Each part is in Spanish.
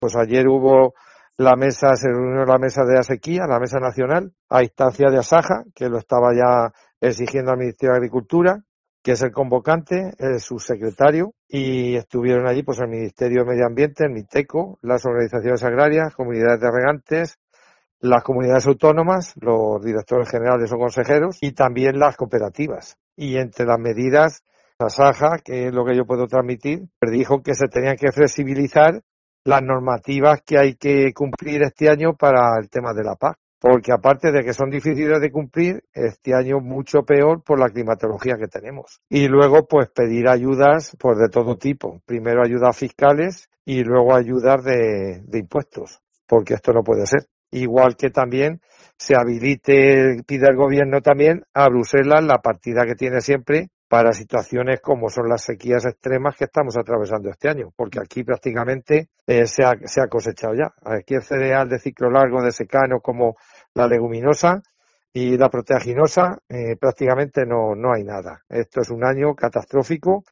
Pues ayer se reunió la mesa de la sequía, la mesa nacional, a instancia de Asaja, que lo estaba ya exigiendo al Ministerio de Agricultura, que es el convocante, el subsecretario, y estuvieron allí pues el Ministerio de Medio Ambiente, el MITECO, las organizaciones agrarias, comunidades de regantes, las comunidades autónomas, los directores generales o consejeros, y también las cooperativas. Y entre las medidas, Asaja, que es lo que yo puedo transmitir, dijo que se tenían que flexibilizar las normativas que hay que cumplir este año para el tema de la PAC. Porque aparte de que son difíciles de cumplir, este año mucho peor por la climatología que tenemos. Y luego, pues pedir ayudas pues de todo tipo. Primero ayudas fiscales y luego ayudas de impuestos, porque esto no puede ser. Igual que también se pide el gobierno también a Bruselas la partida que tiene siempre para situaciones como son las sequías extremas que estamos atravesando este año, porque aquí prácticamente se ha cosechado ya. Aquí el cereal de ciclo largo de secano como la leguminosa y la proteaginosa prácticamente no hay nada. Esto es un año catastrófico.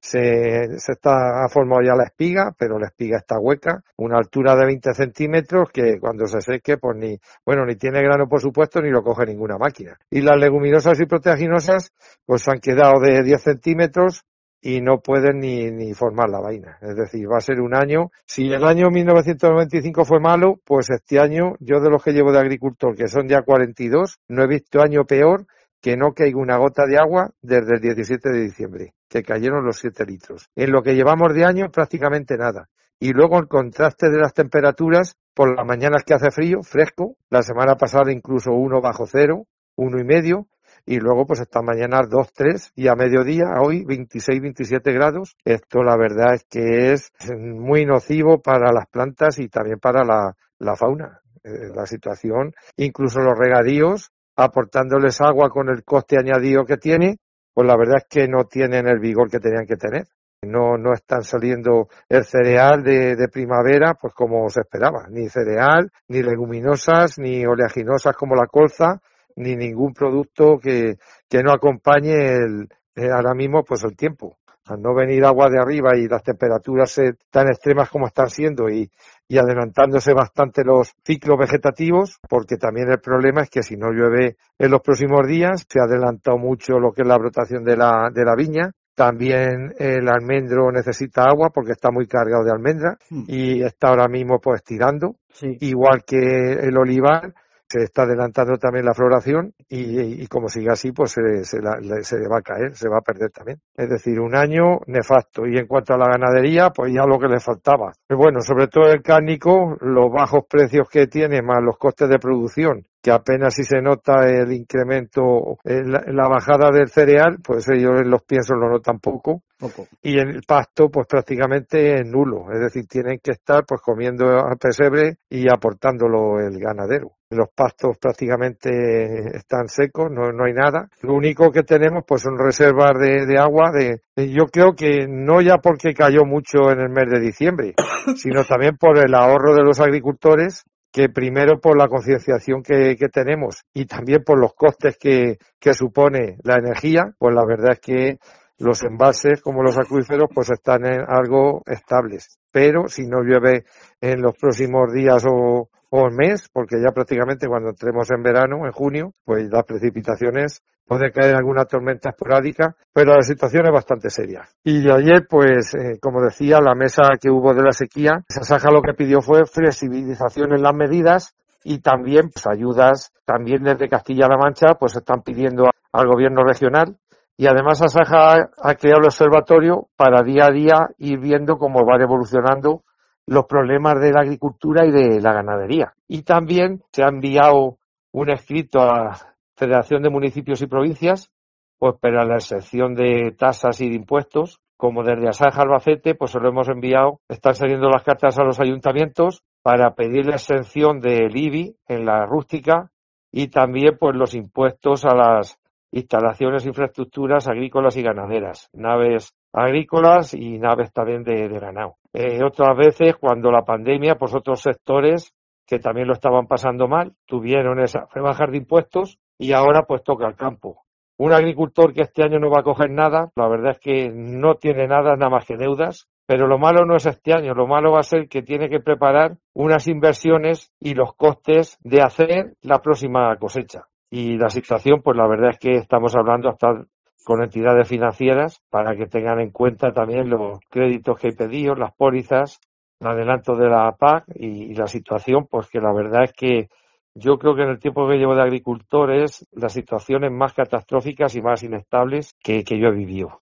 Ha formado ya la espiga, pero la espiga está hueca, una altura de 20 centímetros que cuando se seque pues ni tiene grano por supuesto ni lo coge ninguna máquina. Y las leguminosas y proteaginosas pues han quedado de 10 centímetros y no pueden ni formar la vaina. Es decir, va a ser un año. Si el año 1995 fue malo, pues este año, yo de los que llevo de agricultor, que son ya 42, no he visto año peor que no caiga una gota de agua desde el 17 de diciembre, que cayeron los 7 litros. En lo que llevamos de año, prácticamente nada. Y luego el contraste de las temperaturas, por las mañanas que hace frío, fresco, la semana pasada incluso 1 bajo cero, 1,5, y luego pues esta mañana 2, 3 y a mediodía, hoy 26, 27 grados. Esto la verdad es que es muy nocivo para las plantas y también para la fauna. La situación, incluso los regadíos, aportándoles agua con el coste añadido que tiene, pues la verdad es que no tienen el vigor que tenían que tener. No están saliendo el cereal de primavera pues como se esperaba, ni cereal, ni leguminosas, ni oleaginosas como la colza, ni ningún producto que no acompañe ahora mismo pues el tiempo. Al no venir agua de arriba y las temperaturas tan extremas como están siendo y adelantándose bastante los ciclos vegetativos, porque también el problema es que si no llueve en los próximos días, se ha adelantado mucho lo que es la brotación de la viña. También el almendro necesita agua porque está muy cargado de almendra y está ahora mismo pues tirando, sí. Igual que el olivar. Se está adelantando también la floración y como siga así, pues se le va a caer, se va a perder también. Es decir, un año nefasto. Y en cuanto a la ganadería, pues ya lo que le faltaba. Bueno, sobre todo el cárnico, los bajos precios que tiene, más los costes de producción, que apenas si se nota el incremento, la bajada del cereal, pues ellos en los piensos lo notan poco. Y en el pasto pues prácticamente es nulo, es decir, tienen que estar pues comiendo al pesebre y aportándolo el ganadero. Los pastos prácticamente están secos, no hay nada. Lo único que tenemos pues son reservas de agua, yo creo que no ya porque cayó mucho en el mes de diciembre, sino también por el ahorro de los agricultores, que primero por la concienciación que tenemos y también por los costes que supone la energía, pues la verdad es que los embalses, como los acuíferos, pues están en algo estables. Pero si no llueve en los próximos días o el mes, porque ya prácticamente cuando entremos en verano, en junio, pues las precipitaciones puede caer alguna tormenta esporádica, pero la situación es bastante seria. Y ayer, pues, como decía, la mesa que hubo de la sequía, Asaja lo que pidió fue flexibilización en las medidas y también pues, ayudas. También desde Castilla-La Mancha, pues están pidiendo al gobierno regional. Y además Asaja ha creado el observatorio para día a día ir viendo cómo van evolucionando los problemas de la agricultura y de la ganadería. Y también se ha enviado un escrito a la Federación de Municipios y Provincias, pues para la exención de tasas y de impuestos, como desde Asaja Albacete, pues se lo hemos enviado. Están saliendo las cartas a los ayuntamientos para pedir la exención del IBI en la rústica y también pues los impuestos a las instalaciones, infraestructuras agrícolas y ganaderas, naves agrícolas y naves también de ganado. Otras veces, cuando la pandemia, pues otros sectores que también lo estaban pasando mal, tuvieron esas rebajas de impuestos y ahora pues toca el campo. Un agricultor que este año no va a coger nada, la verdad es que no tiene nada más que deudas, Pero lo malo no es este año, lo malo va a ser que tiene que preparar unas inversiones y los costes de hacer la próxima cosecha. Y la situación, pues la verdad es que estamos hablando hasta con entidades financieras para que tengan en cuenta también los créditos que he pedido, las pólizas, el adelanto de la PAC y la situación, pues que la verdad es que yo creo que en el tiempo que llevo de agricultor es las situaciones más catastróficas y más inestables que yo he vivido.